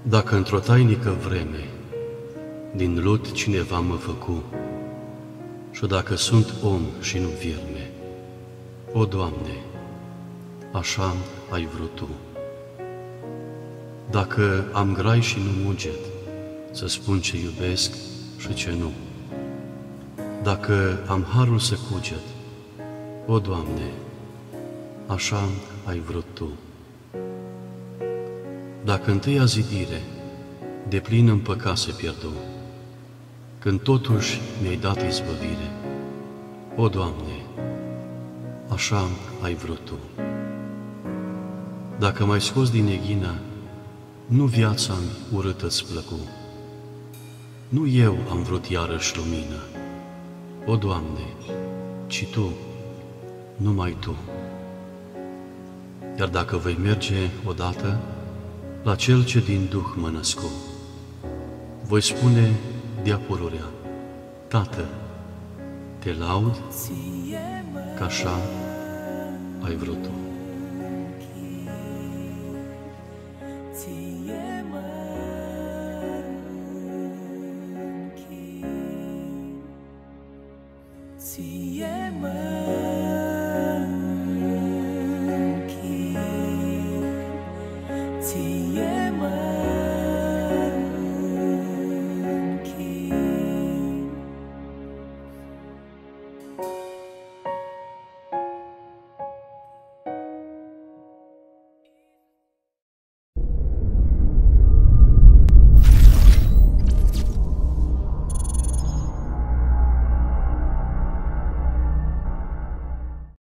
Dacă într-o tainică vreme din lut cineva mă făcu, și dacă sunt om și nu vierme, o, Doamne, așa ai vrut Tu. Dacă am grai și nu muget, să spun ce iubesc și ce nu. Dacă am harul să cuget, o, Doamne, așa ai vrut Tu. Dacă întâia zidire de plin în păcat se pierdu, când totuși mi-ai dat izbăvire, o, Doamne, așa ai vrut Tu. Dacă m-ai scos din neghină, nu viața-mi urâtă-ți plăcu, nu eu am vrut iarăși lumină, o, Doamne, ci Tu, numai Tu. Iar dacă voi merge odată la Cel ce din Duh mă născu, voi spune de-a pururea: Tată, te laud că așa ai vrut Tu. Ție mă